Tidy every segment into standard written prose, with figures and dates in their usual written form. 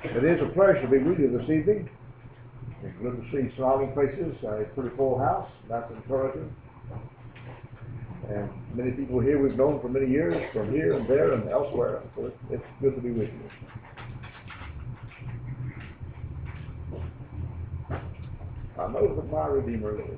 It is a pleasure to be with you this evening. It's good to see smiling faces, a pretty full house. That's encouraging. And many people here we've known for many years, from here and there and elsewhere. So it's good to be with you. I know that my Redeemer lives.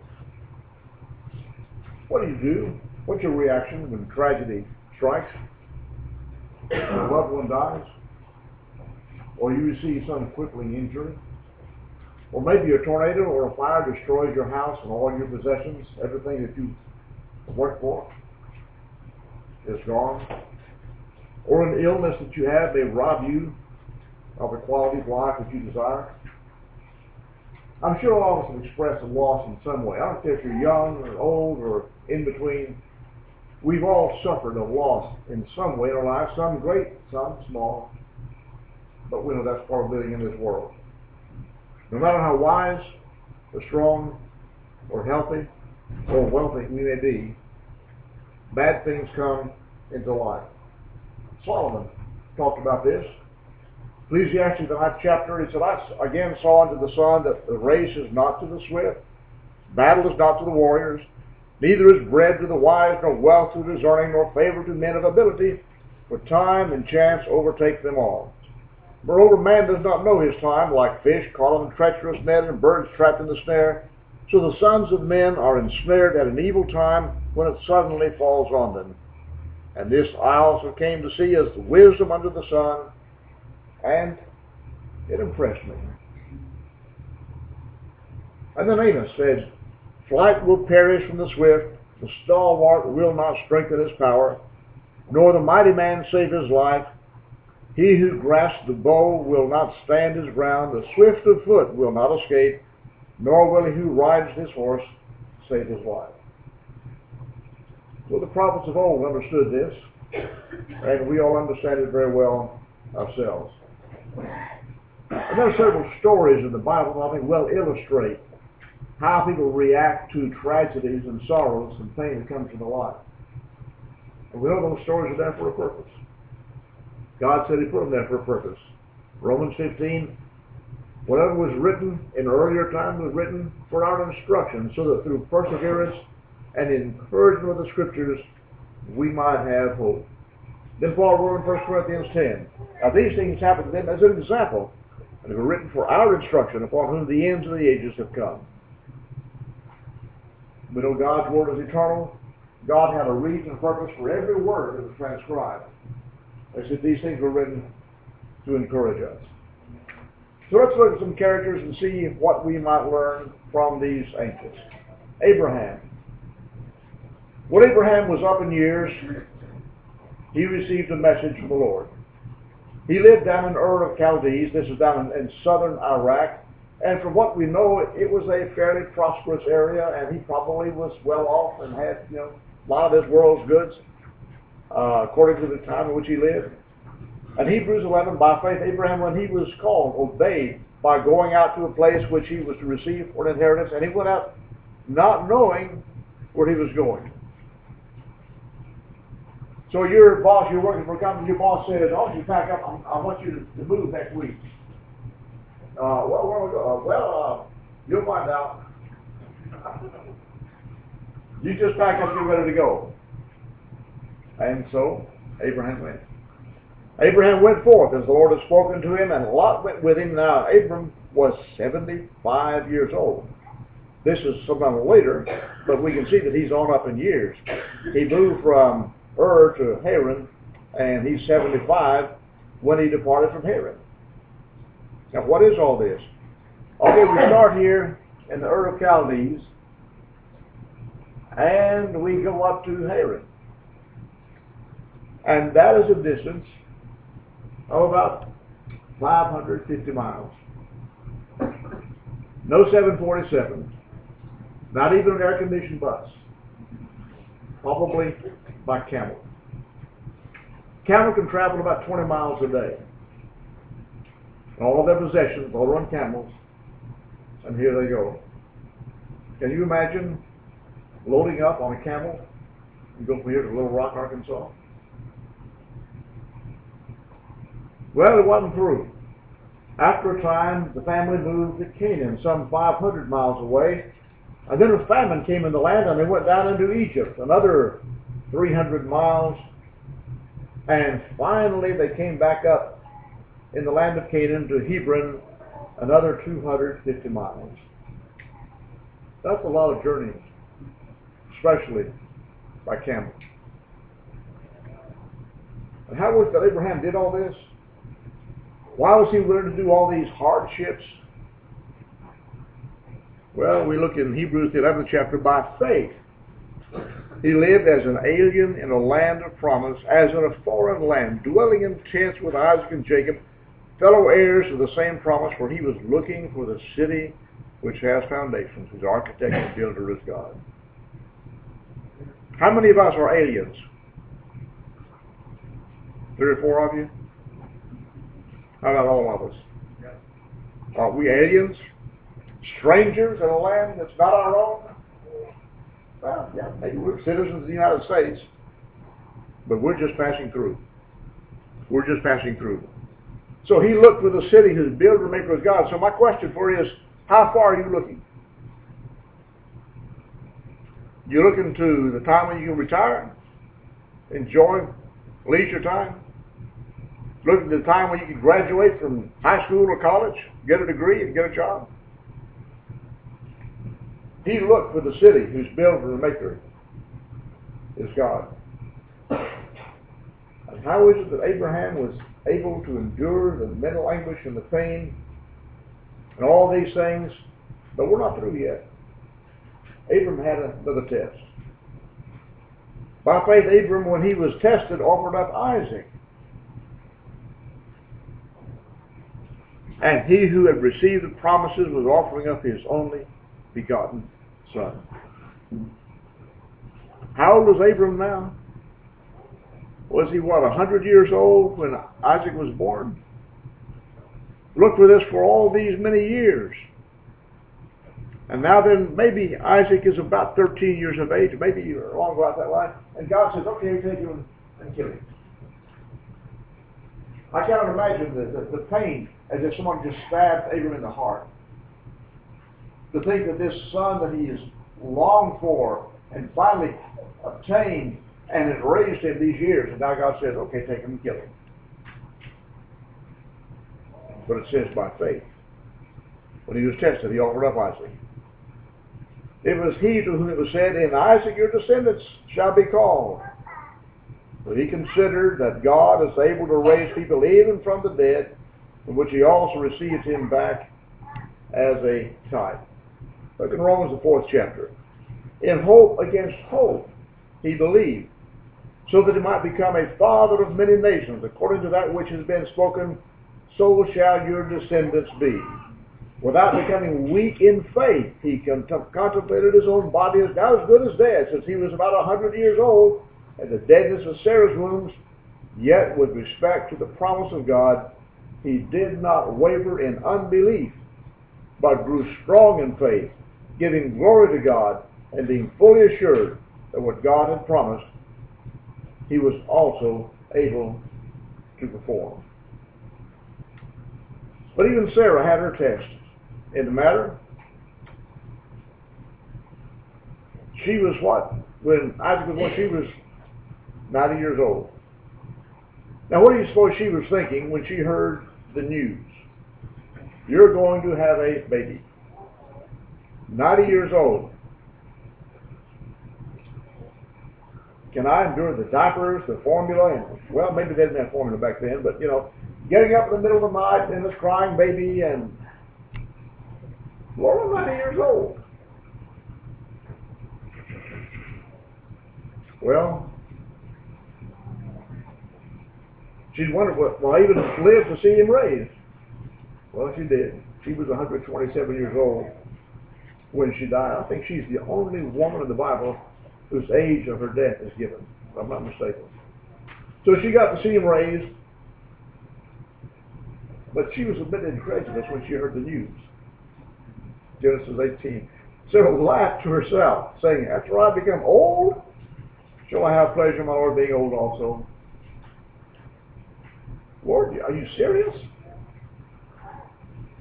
What do? What's your reaction when tragedy strikes? When a loved one dies? Or you receive some crippling injury? Or maybe a tornado or a fire destroys your house and all your possessions, everything that you worked for is gone. Or an illness that you have may rob you of the quality of life that you desire. I'm sure all of us have expressed a loss in some way. I don't care if you're young or old or in between. We've all suffered a loss in some way in our lives, some great, some small. But we know that's part of living in this world. No matter how wise or strong or healthy or wealthy we may be, bad things come into life. Solomon talked about this. Ecclesiastes, the 9th chapter, he said, I again saw unto the sun that the race is not to the swift, battle is not to the warriors, neither is bread to the wise, nor wealth to the discerning, nor favor to men of ability, for time and chance overtake them all. Moreover, man does not know his time, like fish caught in a treacherous net and birds trapped in the snare. So the sons of men are ensnared at an evil time when it suddenly falls on them. And this I also came to see as the wisdom under the sun, and it impressed me. And then Amos said, flight will perish from the swift, the stalwart will not strengthen his power, nor the mighty man save his life. He who grasps the bow will not stand his ground, the swift of foot will not escape, nor will he who rides his horse save his life. So the prophets of old understood this, and we all understand it very well ourselves. And there are several stories in the Bible that I think well illustrate how people react to tragedies and sorrows and pain that comes into life. And we know those stories are there for a purpose. God said he put them there for a purpose. Romans 15, whatever was written in earlier time was written for our instruction, so that through perseverance and encouragement of the Scriptures, we might have hope. Then Paul wrote in 1 Corinthians 10, now these things happened to them as an example, and they were written for our instruction, upon whom the ends of the ages have come. We know God's word is eternal. God had a reason and purpose for every word that was transcribed. They said these things were written to encourage us. So let's look at some characters and see what we might learn from these ancients. Abraham. When Abraham was up in years, he received a message from the Lord. He lived down in Ur of Chaldees. This is down in southern Iraq. And from what we know, it was a fairly prosperous area, and he probably was well off and had, a lot of his world's goods. According to the time in which he lived. And Hebrews 11, by faith, Abraham, when he was called, obeyed by going out to a place which he was to receive for an inheritance, and he went out not knowing where he was going. So your boss, you're working for a company, your boss says, oh, you pack up, I want you to move next week. Where we go? You'll find out. You just pack up, get ready to go. And so Abraham went. Abraham went forth as the Lord had spoken to him, and Lot went with him. Now Abram was 75 years old. This is sometime later, but we can see that he's on up in years. He moved from Ur to Haran, and he's 75 when he departed from Haran. Now what is all this? Okay, we start here in the Ur of Chaldees, and we go up to Haran. And that is a distance of about 550 miles. No 747, not even an air-conditioned bus, probably by camel. Camel can travel about 20 miles a day. And all of their possessions all run camels, and here they go. Can you imagine loading up on a camel and go from here to Little Rock, Arkansas? Well, it wasn't through. After a time, the family moved to Canaan, some 500 miles away. And then a famine came in the land, and they went down into Egypt, another 300 miles. And finally, they came back up in the land of Canaan to Hebron, another 250 miles. That's a lot of journeying, especially by camel. And how was it that Abraham did all this? Why was he willing to do all these hardships? Well, we look in Hebrews, the 11th chapter, by faith. He lived as an alien in a land of promise, as in a foreign land, dwelling in tents with Isaac and Jacob, fellow heirs of the same promise, for he was looking for the city which has foundations, whose architect and builder is God. How many of us are aliens? 3 or 4 of you? How about all of us? Are we aliens? Strangers in a land that's not our own? Well, yeah, maybe we're citizens of the United States, but we're just passing through. We're just passing through. So he looked for the city whose builder and maker is God. So my question for you is, how far are you looking? You're looking to the time when you can retire, enjoy leisure time, looking to the time when you can graduate from high school or college, get a degree and get a job. He looked for the city whose builder and maker is God. And how is it that Abraham was able to endure the mental anguish and the pain and all these things? But we're not through yet. Abraham had another test. By faith, Abraham, when he was tested, offered up Isaac. And he who had received the promises was offering up his only begotten son. How old was Abram now? Was he, 100 years old when Isaac was born? Look for this for all these many years. And now then, maybe Isaac is about 13 years of age, maybe you're along about that line, and God says, okay, take him and kill him. I cannot imagine the pain as if someone just stabbed Abram in the heart. To think that this son that he has longed for and finally obtained and has raised him these years, and now God says, okay, take him and kill him. But it says by faith. When he was tested, he offered up Isaac. It was he to whom it was said, in Isaac your descendants shall be called. But he considered that God is able to raise people even from the dead, from which he also received him back as a type. Look in Romans the 4th chapter. In hope against hope he believed, so that he might become a father of many nations, according to that which has been spoken, so shall your descendants be. Without becoming weak in faith, he contemplated his own body as now as good as dead, since he was about 100 years old, and the deadness of Sarah's wombs. Yet with respect to the promise of God, he did not waver in unbelief, but grew strong in faith, giving glory to God, and being fully assured that what God had promised, he was also able to perform. But even Sarah had her test in the matter. She was what? When Isaac was born, she was 90 years old. Now what do you suppose she was thinking when she heard the news? You're going to have a baby. 90 years old. Can I endure the diapers, the formula? And, well, maybe they didn't have formula back then, but, getting up in the middle of the night and this crying baby, and, Lord, I'm 90 years old. Well, she wondered, will I even live to see him raised? Well, she did. She was 127 years old when she died. I think she's the only woman in the Bible whose age of her death is given, if I'm not mistaken. So she got to see him raised, but she was a bit incredulous when she heard the news. Genesis 18. Sarah laughed to herself, saying, after I become old, shall I have pleasure in my Lord being old also? Lord, are you serious?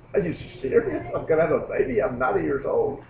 Are you serious? I'm going to have a baby? I'm 90 years old.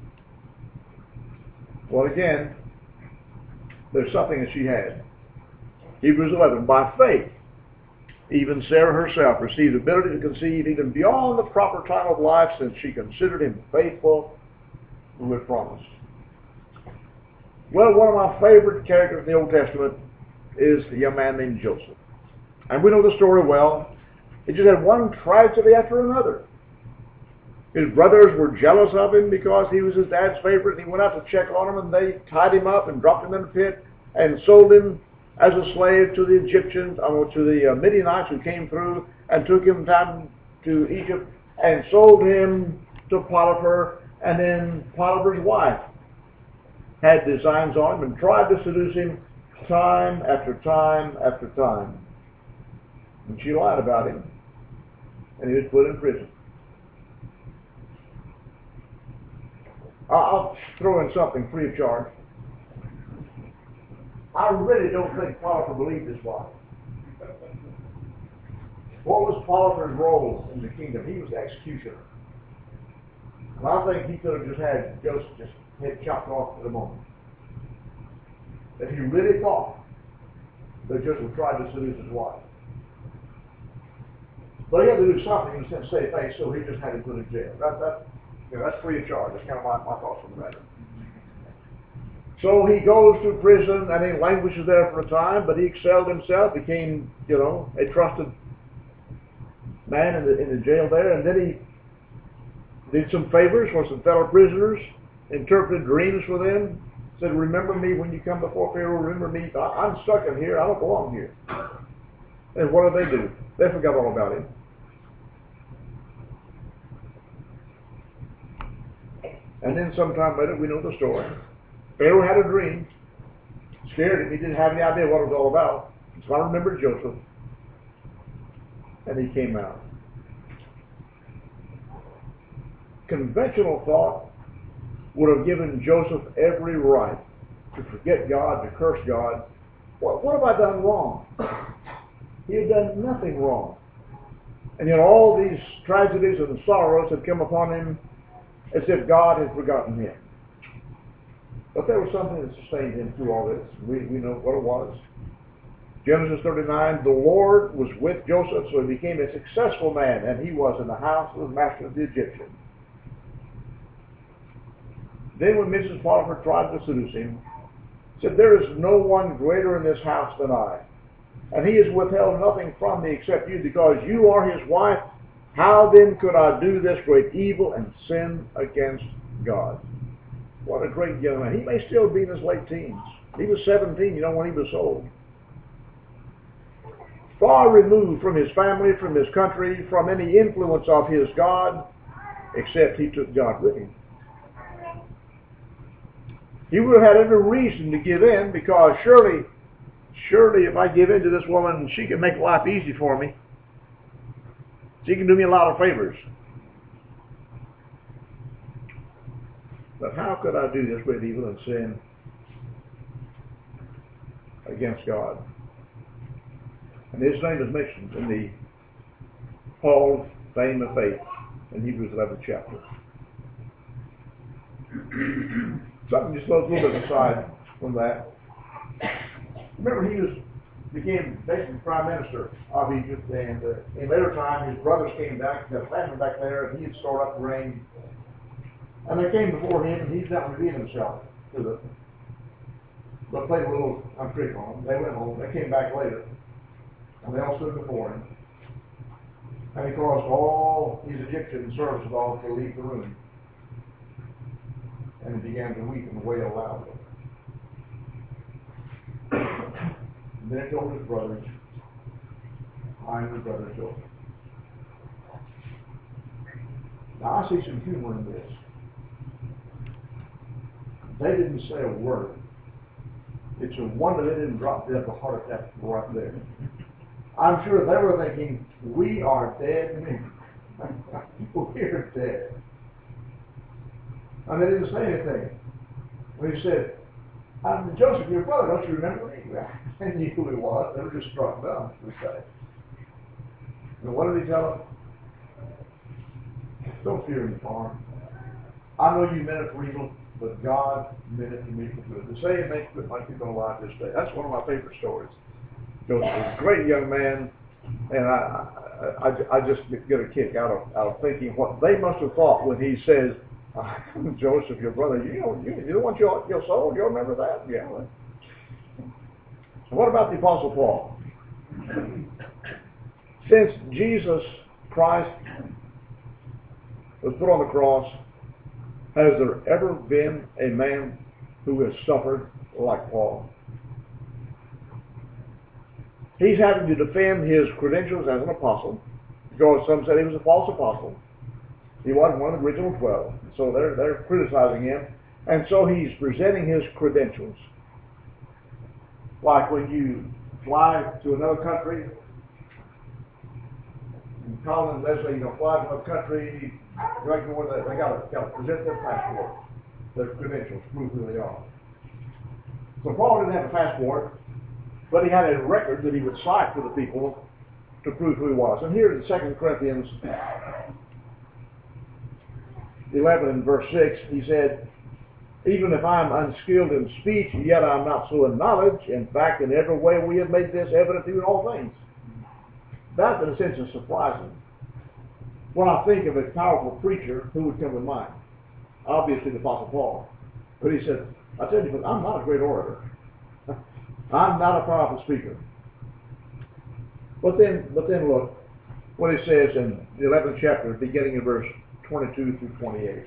Well, again, there's something that she had. Hebrews 11, by faith, even Sarah herself received ability to conceive even beyond the proper time of life, since she considered him faithful who had promised. Well, one of my favorite characters in the Old Testament is a young man named Joseph. And we know the story well. He just had one tragedy after another. His brothers were jealous of him because he was his dad's favorite, and he went out to check on him, and they tied him up and dropped him in a pit and sold him as a slave to the Egyptians, or to the Midianites who came through and took him down to Egypt and sold him to Potiphar. And then Potiphar's wife had designs on him and tried to seduce him time after time after time. And she lied about him, and he was put in prison. I'll throw in something free of charge. I really don't think Potiphar believed his wife. What was Potiphar's role in the kingdom? He was the executioner. And I think he could have just had Joseph just head chopped off at the moment. If he really thought that Joseph tried to seduce his wife. But he had to do something in a sense, save face, so he just had him put in jail. That's free of charge. That's kind of my thoughts on the matter. So he goes to prison and he languishes there for a time, but he excelled himself, became, a trusted man in the jail there, and then he did some favors for some fellow prisoners, interpreted dreams for them, said, remember me when you come before Pharaoh, remember me, I'm stuck in here, I don't belong here. And what did they do? They forgot all about him. And then sometime later, we know the story. Pharaoh had a dream, scared him. He didn't have any idea what it was all about. So I remembered Joseph, and he came out. Conventional thought would have given Joseph every right to forget God, to curse God. What have I done wrong? He had done nothing wrong. And yet all these tragedies and sorrows had come upon him as if God had forgotten him. But there was something that sustained him through all this. We know what it was. Genesis 39, the Lord was with Joseph, so he became a successful man, and he was in the house of the master of the Egyptians. Then when Mrs. Potiphar tried to seduce him, said, there is no one greater in this house than I, and he has withheld nothing from me except you, because you are his wife. How then could I do this great evil and sin against God? What a great young man. He may still be in his late teens. He was 17, when he was sold. Far removed from his family, from his country, from any influence of his God, except he took God with him. He would have had every reason to give in, because surely if I give in to this woman, she can make life easy for me. She can do me a lot of favors. But how could I do this great evil and sin against God? And his name is mentioned in the Hall of Fame of Faith in Hebrews 11th chapter. Something just a little bit aside from that. Remember, he became basically prime minister of Egypt, and in later time his brothers came back, got a family back there, and he had stored up grain. And they came before him, and he's not revealing himself to them. But played a little trick on them. They went home. They came back later, and they all stood before him. And he caused all these Egyptian servants of all to leave the room. And he began to weep and wail loudly. And then he told his brothers, I am your brother Joseph. Now I see some humor in this. They didn't say a word. It's a wonder they didn't drop dead of a heart attack right there. I'm sure they were thinking, we are dead men. We're dead. And they didn't say anything. When he said, I'm Joseph, your brother, don't you remember me? They knew who he was. They were just struck dumb, we say. And what did he tell them? Don't fear any harm. I know you meant it for evil, but God meant it to me for good. To say it makes good might be going to lie this day. That's one of my favorite stories. Joseph was a great young man, and I just get a kick out of thinking what they must have thought when he says, Joseph, your brother, you don't want your soul? You remember that? Yeah. So what about the Apostle Paul? Since Jesus Christ was put on the cross, has there ever been a man who has suffered like Paul? He's having to defend his credentials as an apostle, because some said he was a false apostle. He wasn't one of the original 12. So they're criticizing him. And so he's presenting his credentials. Like when you fly to another country, and Colin and Leslie, fly to another country, they got to present their passport, their credentials, prove who they are. So Paul didn't have a passport, but he had a record that he would cite for the people to prove who he was. And here in 2 Corinthians 11 and verse 6, he said, even if I am unskilled in speech, yet I am not so in knowledge. In fact, in every way we have made this evident to you in all things. That, in a sense, is surprising. When I think of a powerful preacher, who would come to mind? Obviously, the Apostle Paul. But he said, I tell you, I'm not a great orator. I'm not a powerful speaker. But then look what it says in the 11th chapter, beginning in verse 22 through 28.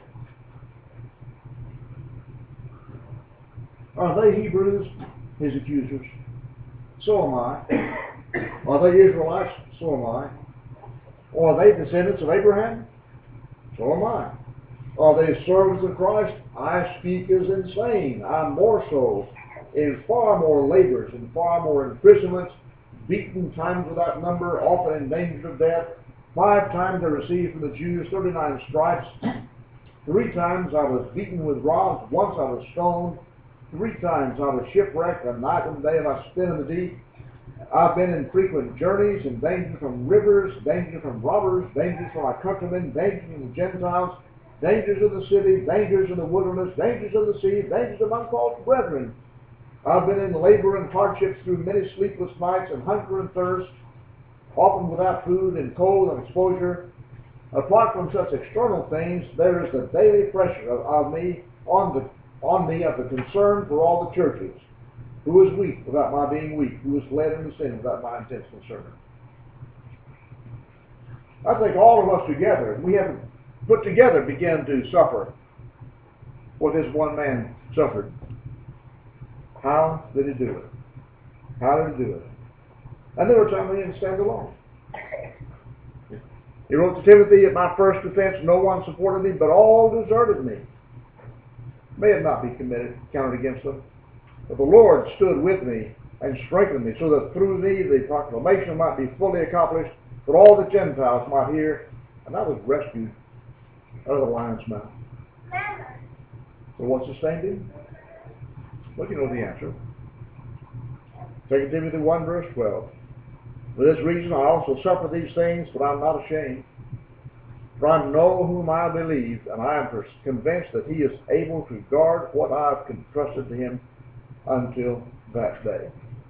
Are they Hebrews? His accusers. So am I. Are they Israelites? So am I. Or are they descendants of Abraham? So am I. Are they servants of Christ? I speak as insane. I'm more so, in far more labors, in far more imprisonments, beaten times without number, often in danger of death. 5 times I received from the Jews 39 stripes. 3 times I was beaten with rods. Once I was stoned. 3 times I was shipwrecked. A night and day have I spent in the deep. I've been in frequent journeys, in danger from rivers, danger from robbers, dangers from my countrymen, dangers from the Gentiles, dangers of the city, dangers in the wilderness, dangers of the sea, dangers among false brethren. I've been in labor and hardships through many sleepless nights, and hunger and thirst, often without food, and cold and exposure. Apart from such external things, there is the daily pressure on me of the concern for all the churches. Who is weak without my being weak? Who is led into sin without my intense concern? I think all of us together, we have put together, began to suffer what this one man suffered. How did he do it? How did he do it? And there were times he didn't stand alone. He wrote to Timothy, at my first defense, no one supported me, but all deserted me. May it not be counted against them. But the Lord stood with me and strengthened me, so that through me the proclamation might be fully accomplished, that all the Gentiles might hear, and I was rescued out of the lion's mouth. So what sustained him? Well, you know the answer. 2 Timothy 1 verse 12. For this reason I also suffer these things, but I am not ashamed. For I know whom I believe, and I am convinced that he is able to guard what I have entrusted to him until that day.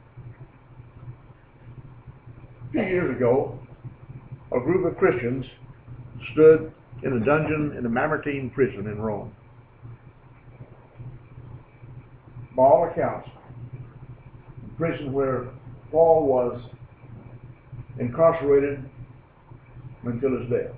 A few years ago, a group of Christians stood in a dungeon in the Mamertine prison in Rome. By all accounts, the prison where Paul was incarcerated until his death.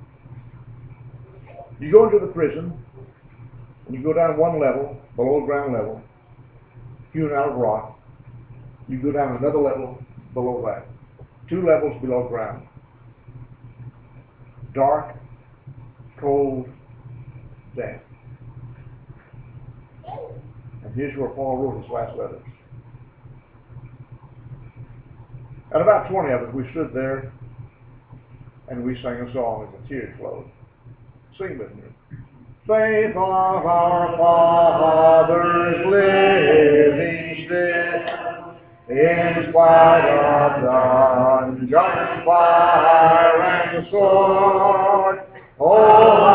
You go into the prison, and you go down one level, below ground level, hewn out of rock. You go down another level below that. 2 levels below ground. Dark, cold, damp. And here's where Paul wrote his last letters. And about 20 of us, we stood there and we sang a song as the tears flowed. Sing with me. Faith of our fathers living still, in spite of dungeon, fire, and sword. Oh,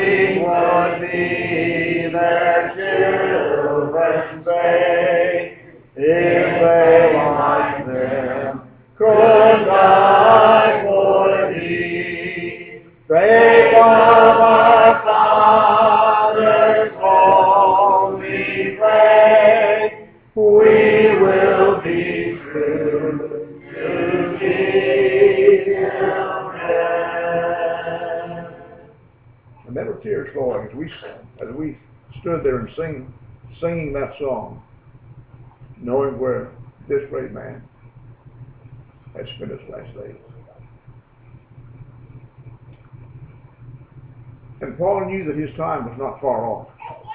we would be their children's sake, if they like them could die for thee. Faith of our fathers only pray, we will be true to thee children. And there were tears flowing as we stood there and singing that song, knowing where this great man had spent his last days. And Paul knew that his time was not far off.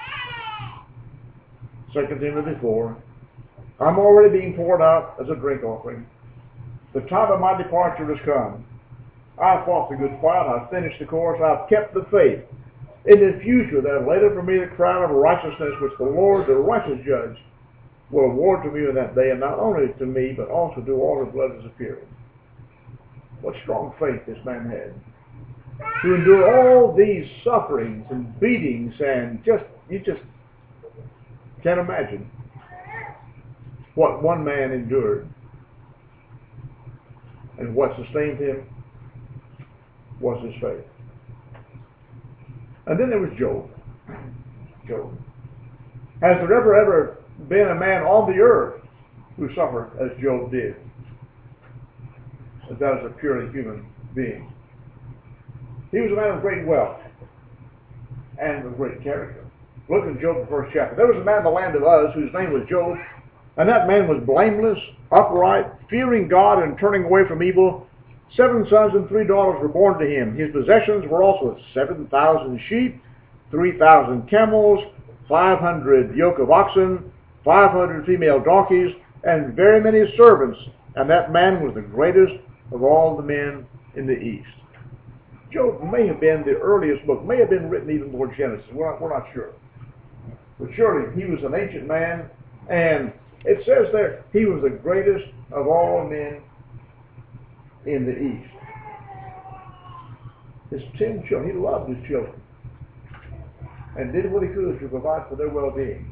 2 Timothy 4, I'm already being poured out as a drink offering. The time of my departure has come. I have fought the good fight. I have finished the course. I have kept the faith. In the future there is laid up for me the crown of righteousness, which the Lord, the righteous judge, will award to me in that day, and not only to me, but also to all the blood is appearing. What strong faith this man had. To endure all these sufferings and beatings, and you just can't imagine what one man endured. And what sustained him was his faith. And then there was Job. Job. Has there ever been a man on the earth who suffered as Job did? As that is a purely human being. He was a man of great wealth and of great character. Look at Job, the first chapter. There was a man in the land of Uz whose name was Job, and that man was blameless, upright, fearing God and turning away from evil. 7 sons and 3 daughters were born to him. His possessions were also 7,000 sheep, 3,000 camels, 500 yoke of oxen, 500 female donkeys, and very many servants. And that man was the greatest of all the men in the East. Job may have been the earliest book, may have been written even before Genesis. We're not sure. But surely he was an ancient man, and it says there he was the greatest of all men in the East. His 10 children, he loved his children and did what he could to provide for their well-being.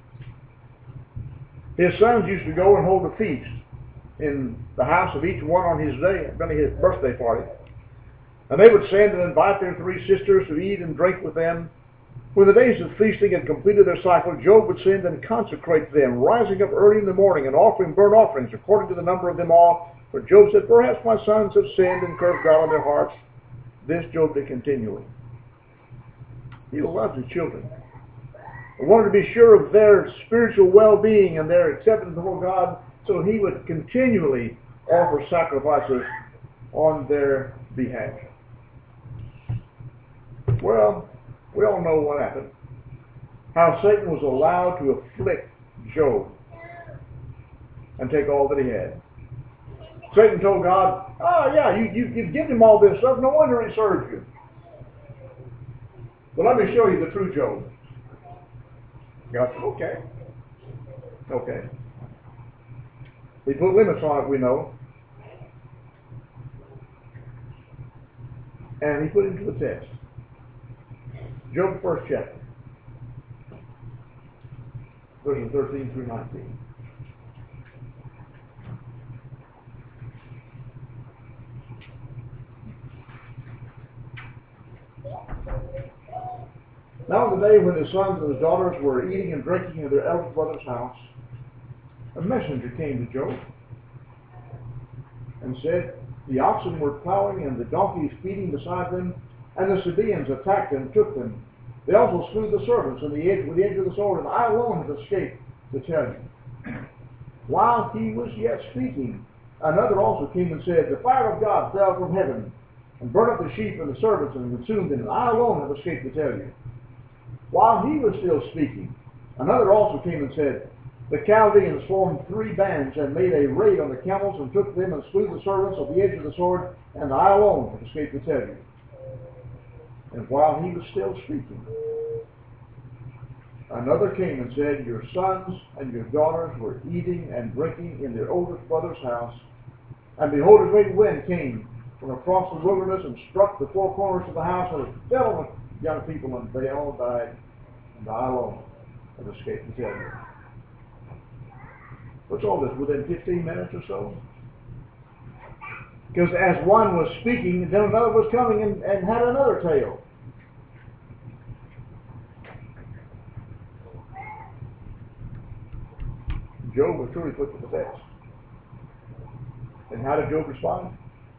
His sons used to go and hold a feast in the house of each one on his birthday party. And they would send and invite their 3 sisters to eat and drink with them. When the days of feasting had completed their cycle, Job would send and consecrate them, rising up early in the morning and offering burnt offerings according to the number of them all. For Job said, perhaps my sons have sinned and cursed God in their hearts. This Job did continually. He loved his children. He wanted to be sure of their spiritual well-being and their acceptance before God, so he would continually offer sacrifices on their behalf. Well, we all know what happened. How Satan was allowed to afflict Job and take all that he had. Satan told God, oh yeah, you've given him all this stuff, no wonder he serves you. Well, let me show you the true Job. God said, okay. He put limits on it, we know. And he put him to the test. Job, first chapter, verses 13 through 19. Now on the day when his sons and his daughters were eating and drinking in their eldest brother's house, a messenger came to Job and said, the oxen were plowing and the donkeys feeding beside them, and the Sabaeans attacked them and took them. They also slew the servants with the edge of the sword, and I alone have escaped to tell you. While he was yet speaking, another also came and said, the fire of God fell from heaven and burned up the sheep and the servants and consumed them, and I alone have escaped to tell you. While he was still speaking, another also came and said, the Chaldeans formed 3 bands and made a raid on the camels and took them and slew the servants with the edge of the sword, and I alone have escaped to tell you. And while he was still speaking, another came and said, your sons and your daughters were eating and drinking in their oldest brother's house, and behold, a great wind came from across the wilderness and struck the 4 corners of the house, and it fell on young people, and they all died, and I alone have escaped the failure. What's all this, within 15 minutes or so? Because as one was speaking, then another was coming and had another tale. Job was truly put to the test. And how did Job respond?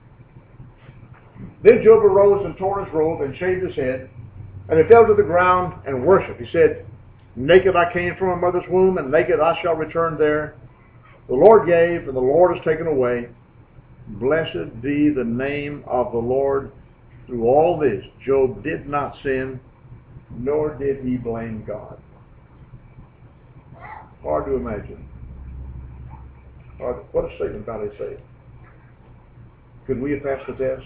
Then Job arose and tore his robe and shaved his head, and he fell to the ground and worshipped. He said, naked I came from my mother's womb, and naked I shall return there. The Lord gave, and the Lord has taken away. Blessed be the name of the Lord. Through all this, Job did not sin, nor did he blame God. Hard to imagine. What a statement God is saying. Could we have passed the test?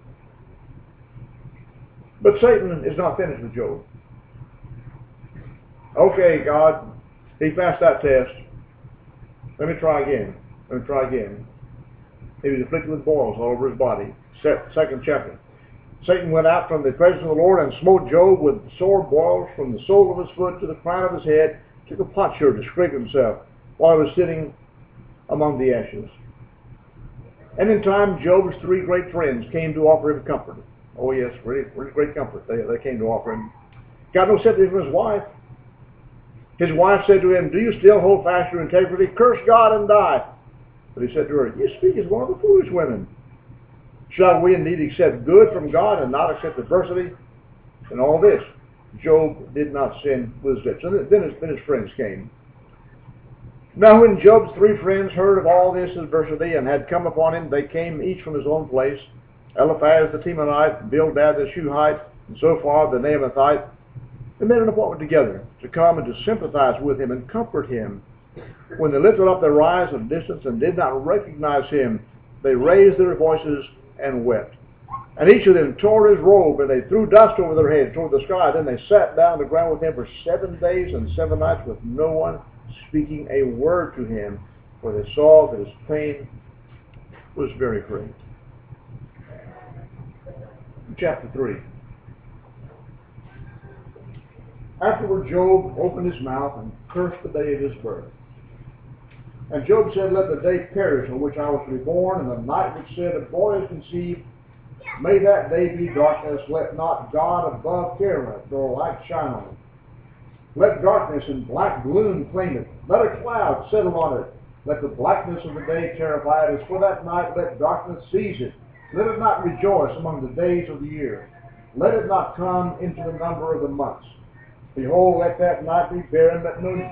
But Satan is not finished with Job. Okay, God, he passed that test. Let me try again. He was afflicted with boils all over his body. Second chapter. Satan went out from the presence of the Lord and smote Job with sore boils from the sole of his foot to the crown of his head, took a potsherd to scrape himself while he was sitting among the ashes. And in time, Job's three great friends came to offer him comfort. Oh yes, really great comfort. They came to offer him. God no sympathy from his wife. His wife said to him, do you still hold fast your integrity? Curse God and die. But he said to her, you speak as one of the foolish women. Shall we indeed accept good from God and not accept adversity? And all this, Job did not sin with his lips. And then his friends came. Now when Job's three friends heard of all this adversity and had come upon him, they came each from his own place. Eliphaz the Temanite, Bildad the Shuhite, and Zophar the Naamathite. They made an appointment together to come and to sympathize with him and comfort him. When they lifted up their eyes at a distance and did not recognize him, they raised their voices and wept. And each of them tore his robe, and they threw dust over their heads toward the sky. Then they sat down on the ground with him for 7 days and 7 nights, with no one speaking a word to him, for they saw that his pain was very great. Chapter 3. Afterward Job opened his mouth and cursed the day of his birth. And Job said, let the day perish on which I was reborn, and the night which said, a boy is conceived. May that day be darkness. Let not God above care it, nor light shine on it. Let darkness and black gloom claim it. Let a cloud settle on it. Let the blackness of the day terrify it. As for that night, let darkness seize it. Let it not rejoice among the days of the year. Let it not come into the number of the months. Behold, let that night be barren. Let no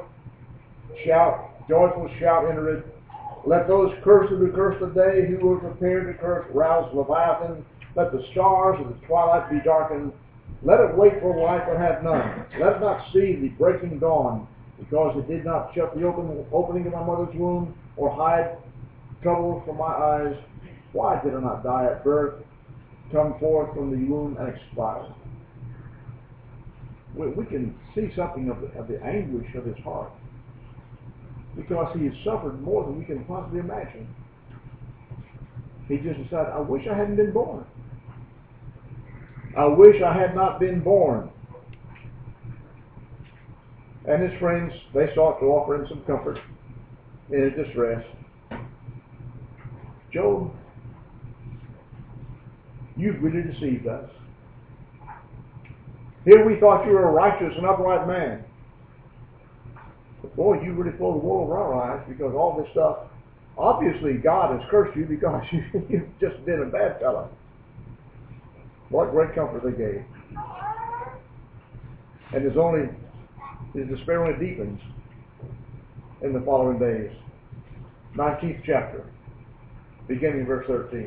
joyful shout enter it. Let those cursed who curse the day, who were prepared to curse, rouse Leviathan. Let the stars of the twilight be darkened. Let it wait for light but have none. Let it not see the breaking dawn, because it did not shut the opening of my mother's womb, or hide trouble from my eyes. Why did I not die at birth, come forth from the womb and expire? We can see something of the anguish of his heart, because he has suffered more than we can possibly imagine. He just decided, I wish I hadn't been born. I wish I had not been born. And his friends, they sought to offer him some comfort in his distress. Job, you've really deceived us. Here we thought you were a righteous and upright man. But boy, you really pulled the wool over our eyes, because all this stuff, obviously God has cursed you because you've just been a bad fellow. What great comfort they gave. And his despair only deepens in the following days. 19th chapter, beginning verse 13.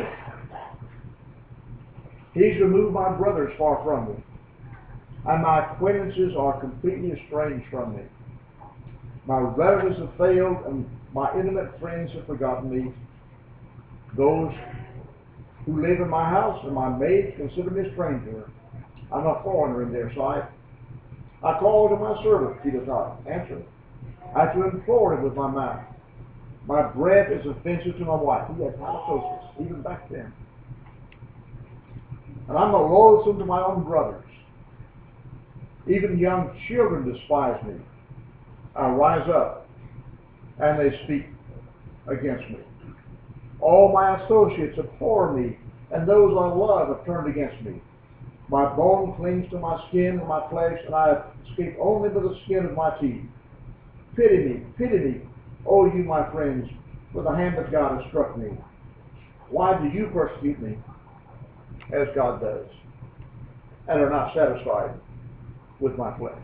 He's removed my brothers far from me, and my acquaintances are completely estranged from me. My relatives have failed, and my intimate friends have forgotten me. Those who live in my house and my maids consider me a stranger. I'm a foreigner in their sight. I call to my servant, he does not answer. I have to implore him with my mouth. My breath is offensive to my wife. He had halitosis, even back then. And I'm loathsome to my own brothers. Even young children despise me. I rise up, and they speak against me. All my associates abhor me, and those I love have turned against me. My bone clings to my skin and my flesh, and I escape only by the skin of my teeth. Pity me, O you my friends, for the hand of God has struck me. Why do you persecute me as God does, and are not satisfied with my flesh?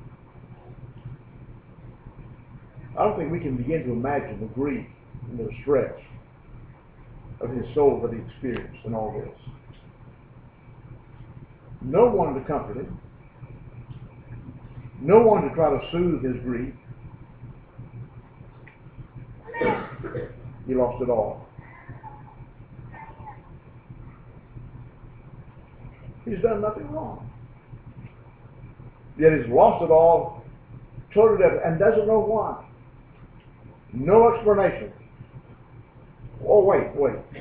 I don't think we can begin to imagine the grief and the stress of his soul that he experienced in all this. No one to comfort him. No one to try to soothe his grief. He lost it all. He's done nothing wrong. Yet he's lost it all, totally dead, and doesn't know why. No explanation. Oh, wait.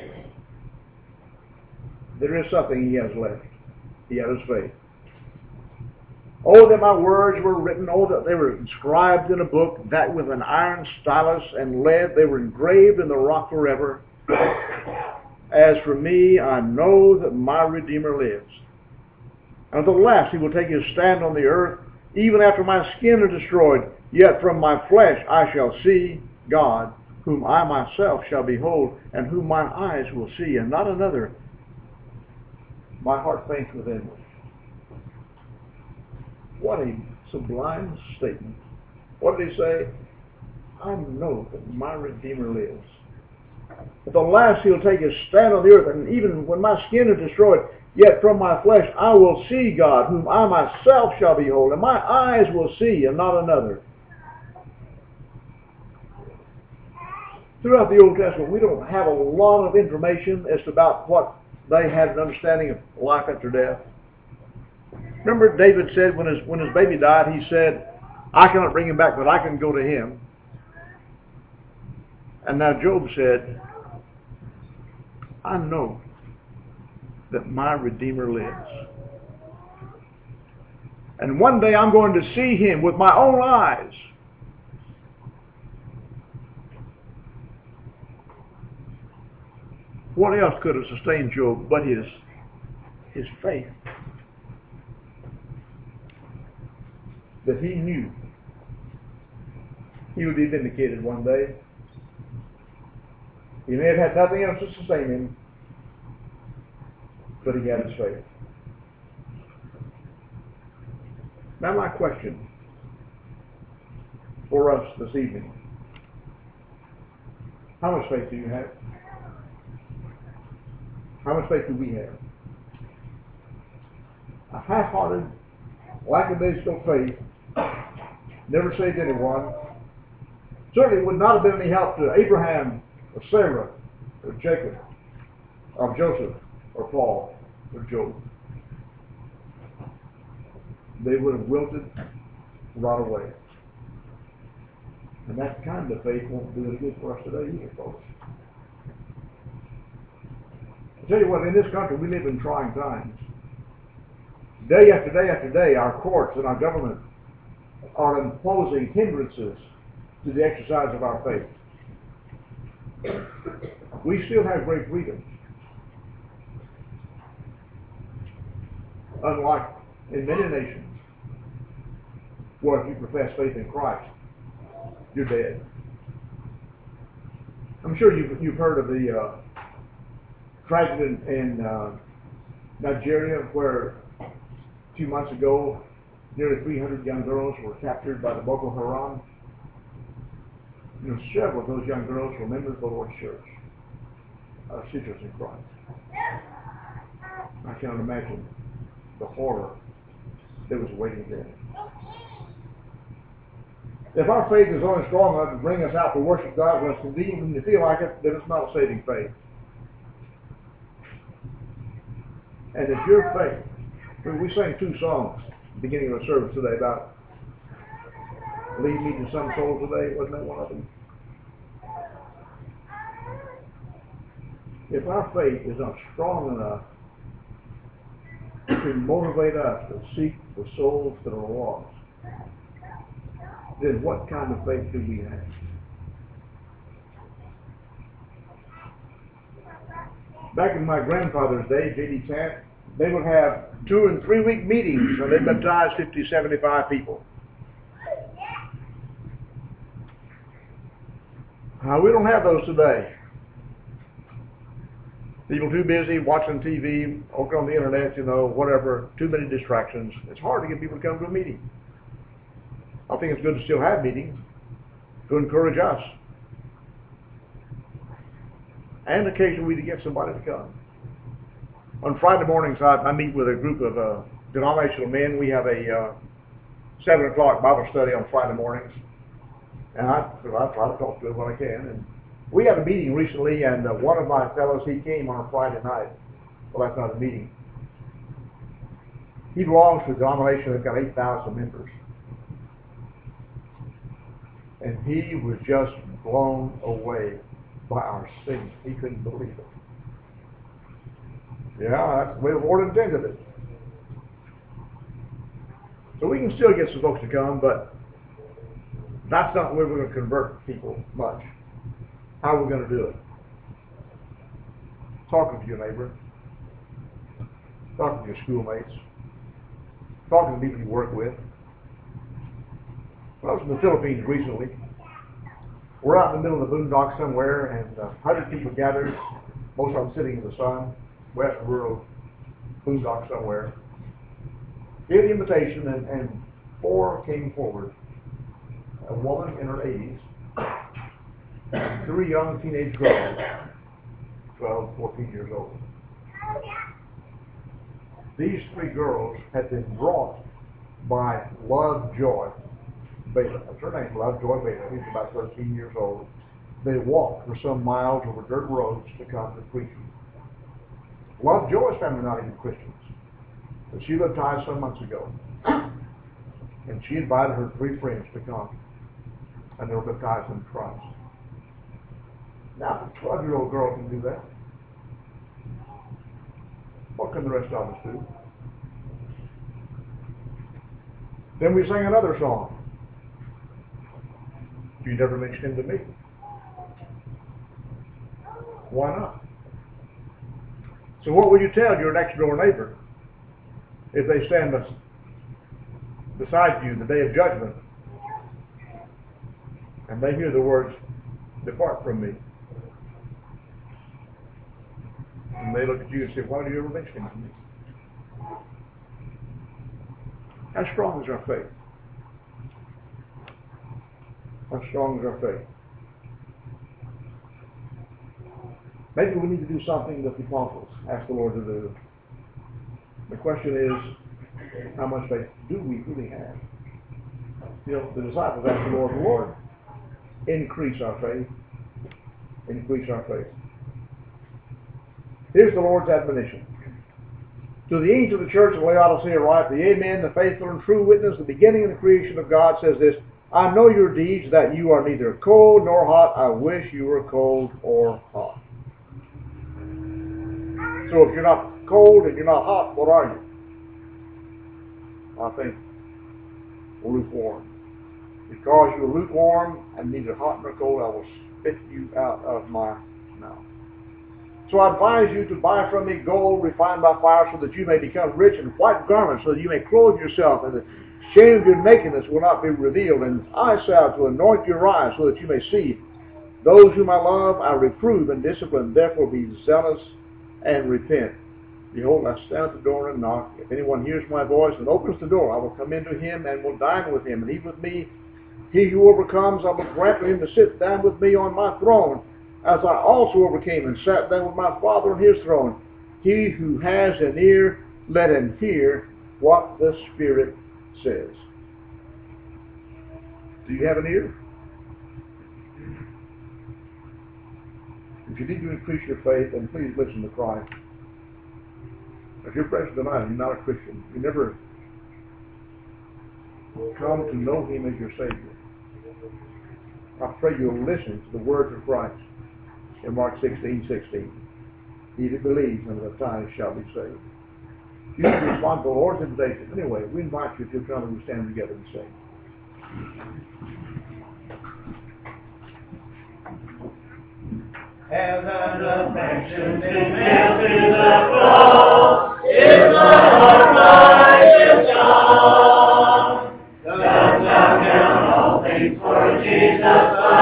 There is something he has left. He had his faith. Oh, that my words were written. Oh, that they were inscribed in a book, that with an iron stylus and lead they were engraved in the rock forever. As for me, I know that my Redeemer lives. And at the last he will take his stand on the earth, even after my skin is destroyed. Yet from my flesh I shall see God, whom I myself shall behold, and whom mine eyes will see, and not another. My heart faints within me. What a sublime statement. What did he say? I know that my Redeemer lives. At the last he'll take his stand on the earth, and even when my skin is destroyed, yet from my flesh I will see God, whom I myself shall behold, and my eyes will see, and not another. Throughout the Old Testament, we don't have a lot of information as to about what they had an understanding of life after death. Remember, David said when his baby died, he said, I cannot bring him back, but I can go to him. And now Job said, I know that my Redeemer lives. And one day I'm going to see him with my own eyes. What else could have sustained Job but his faith? That he knew he would be vindicated one day. He may have had nothing else to sustain him, but he had his faith. Now my question for us this evening: how much faith do you have? How much faith do we have? A half-hearted, lackadaisical faith never saved anyone. Certainly would not have been any help to Abraham or Sarah or Jacob or Joseph or Paul or Job. They would have wilted right away. And that kind of faith won't do any good for us today either, folks. I tell you what, in this country we live in trying times. Day after day after day, our courts and our government are imposing hindrances to the exercise of our faith. We still have great freedom. Unlike in many nations, where if you profess faith in Christ, you're dead. I'm sure you've heard of the tragedy in Nigeria, where a few months ago nearly 300 young girls were captured by the Boko Haram. You know, several of those young girls were members of the Lord's Church, sisters in Christ. I cannot imagine the horror that was awaiting them. If our faith is only strong enough to bring us out to worship God when it's convenient and you feel like it, then it's not a saving faith. And if your faith, we sang 2 songs at the beginning of the service today about lead me to some soul today. Wasn't that one of them? If our faith is not strong enough to motivate us to seek the souls that are lost, then what kind of faith do we have? Back in my grandfather's day, J.D. Tant, they would have 2- and 3-week meetings and they baptized 50, 75 people. We don't have those today. People too busy watching TV, or on the internet, whatever, too many distractions. It's hard to get people to come to a meeting. I think it's good to still have meetings to encourage us. And occasionally to get somebody to come. On Friday mornings, I meet with a group of denominational men. We have a 7 o'clock Bible study on Friday mornings. And I try to talk to them when I can. And we had a meeting recently, and one of my fellows, he came on a Friday night. Well, that's not a meeting. He belongs to a denomination that's got 8,000 members. And he was just blown away by our singing. He couldn't believe it. Yeah, that's the way the Lord intended it. So we can still get some folks to come, but that's not where we're going to convert people much. How are we going to do it? Talking to your neighbor. Talking to your schoolmates. Talking to people you work with. I was in the Philippines recently. We're out in the middle of the boondocks somewhere, and 100 people gathered, most of them sitting in the sun, west rural boondocks somewhere. Gave the invitation, and 4 came forward. A woman in her 80s, and 3 young teenage girls, 12, 14 years old. These 3 girls had been brought by Lovejoy Beta. That's her name, Lovejoy Beta. He's about 13 years old. They walked for some miles over dirt roads to come to preaching. Lovejoy's family not even Christians, but she baptized some months ago. And she invited her 3 friends to come. And they were baptized in Christ. Now, if a 12-year-old girl can do that, what can the rest of us do? Then we sang another song. You never mentioned him to me. Why not? So what will you tell your next door neighbor if they stand beside you the day of judgment and they hear the words, "Depart from me"? And they look at you and say, "Why do you ever mention him to me?" How strong is our faith? How strong is our faith? Maybe we need to do something that the apostles asked the Lord to do. The question is, how much faith do we really have? The disciples asked the Lord, increase our faith. Increase our faith. Here's the Lord's admonition. To the angel of the church of Laodicea write, the Amen, the faithful and true witness, the beginning of the creation of God, says this, I know your deeds, that you are neither cold nor hot. I wish you were cold or hot. So if you're not cold and you're not hot, what are you? I think lukewarm. Because you're lukewarm and neither hot nor cold, I will spit you out of my mouth. So I advise you to buy from me gold refined by fire, so that you may become rich, in white garments, so that you may clothe yourself, and the shame of your nakedness will not be revealed, and eye salve to anoint your eyes, so that you may see. Those whom I love I reprove and discipline. Therefore be zealous and repent. Behold, I stand at the door and knock. If anyone hears my voice and opens the door, I will come into him and will dine with him and eat with me. He who overcomes, I will grant to him to sit down with me on my throne, as I also overcame and sat down with my Father on his throne. He who has an ear, let him hear what the Spirit says. Do you have an ear? If you need to increase your faith, then please listen to Christ. If you're present tonight and you're not a Christian, you never come to know him as your Savior, I pray you'll listen to the words of Christ in Mark 16:16. He that believes and is baptized shall be saved. You need to respond to the Lord's invitation. Anyway, we invite you to come and we stand together and sing. Heaven affections in nailed to the cross, is the heart righteous God. Dost thou count all things for Jesus'